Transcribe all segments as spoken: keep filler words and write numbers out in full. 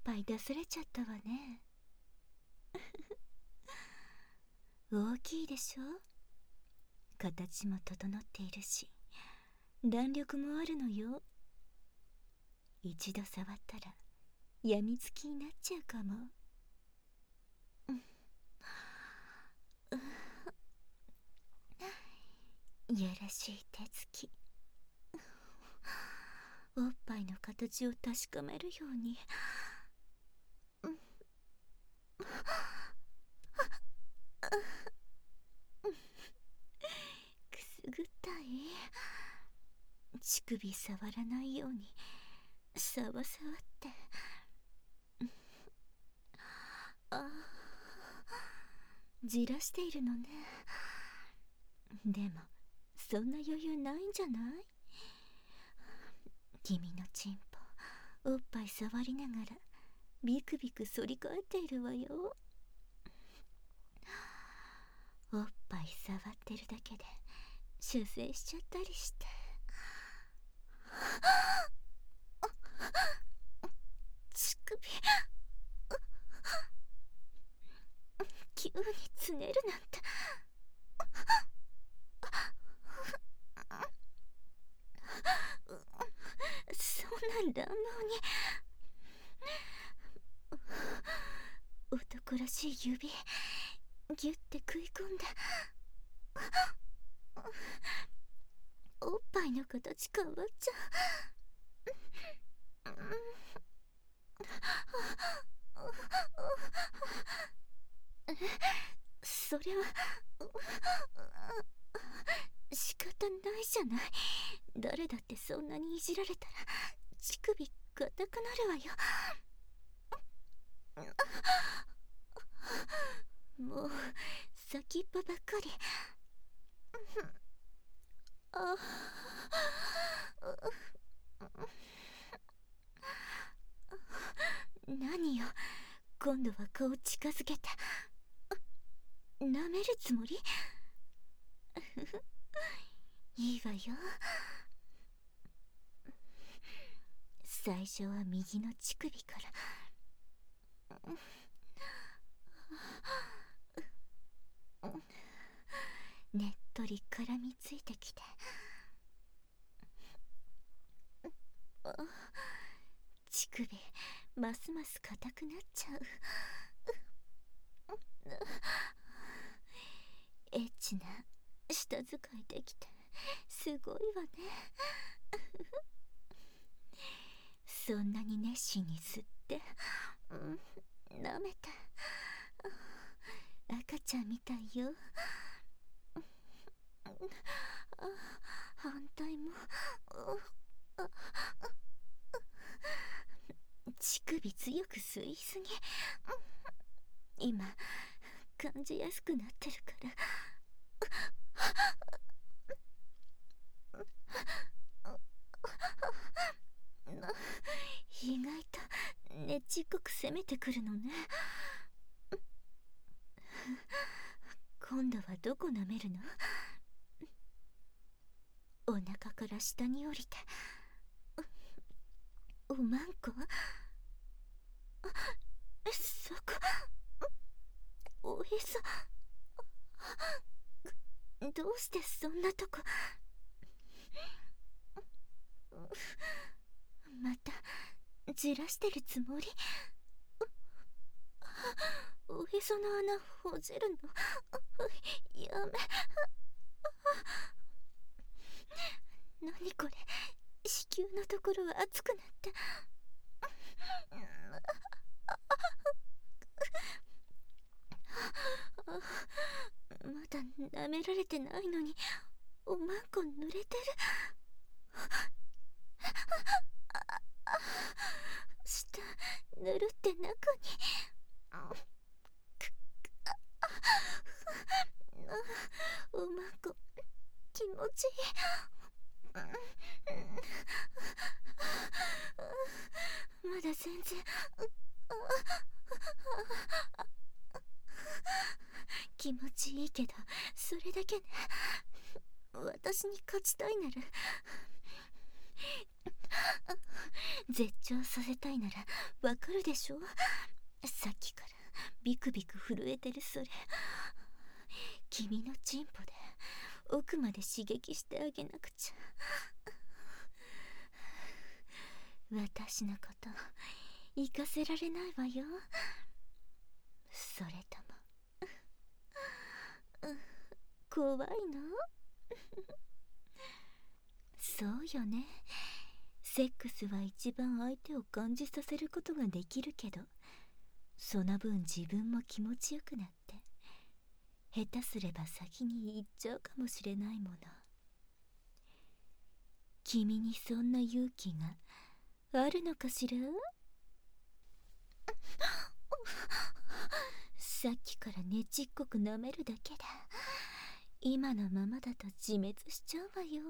ぱい出されちゃったわね。大きいでしょ。形も整っているし、弾力もあるのよ。一度触ったらやみつきになっちゃうかも。やらしい手つき。おっぱいの形を確かめるように。くすぐったい。乳首触らないようにさわさわって。ああ、じらしているのね。でもそんな余裕ないんじゃない？君のチンポおっぱい触りながらビクビク反り返っているわよ。おっぱい触ってるだけで修正しちゃったりして。乳首急につねるなんて。そんな乱暴に。男らしい指ギュッて食い込んで、おっぱいの形変わっちゃう。それは仕方ないじゃない。誰だってそんなにいじられたら乳首硬くなるわよ。もう先っぽばっかり。あ何よ、今度は顔近づけて。舐めるつもり？いいわよ。最初は右の乳首から。ねっとり絡みついてきて、乳首ますます硬くなっちゃう。エッチな舌使いできてすごいわね。そんなに熱心に吸って、うん、舐めて。赤ちゃんみたいよ。反対も。乳首強く吸いすぎ。今感じやすくなってるから。意外とねっちっこく攻めてくるのね。今度はどこ舐めるの？お腹から下に降りて。おまんこ？そこ？おへそ？どうしてそんなとこ。またじらしてるつもり？おへその穴ほじるのやめ。何これ、子宮のところは熱くなって。まだ舐められてないのにおまんこ濡れてる。下ぬるって中に。おまんこ気持ちいい。まだ全然。気持ちいいけどそれだけね。私に勝ちたいなら絶頂させたいならわかるでしょ。さっきからビクビク震えてるそれ、君のチンポで奥まで刺激してあげなくちゃ。私のこと行かせられないわよ。それとも怖いの？そうよね。セックスは一番相手を感じさせることができるけど、その分自分も気持ちよくなって下手すれば先に行っちゃうかもしれないもの。君にそんな勇気があるのかしら？さっきからねちっこく舐めるだけだ。今のままだと自滅しちゃうわよ。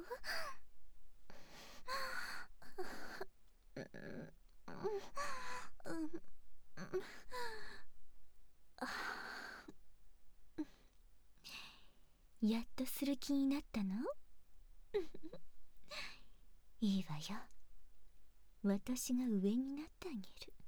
やっとする気になったの？いいわよ。私が上になってあげる。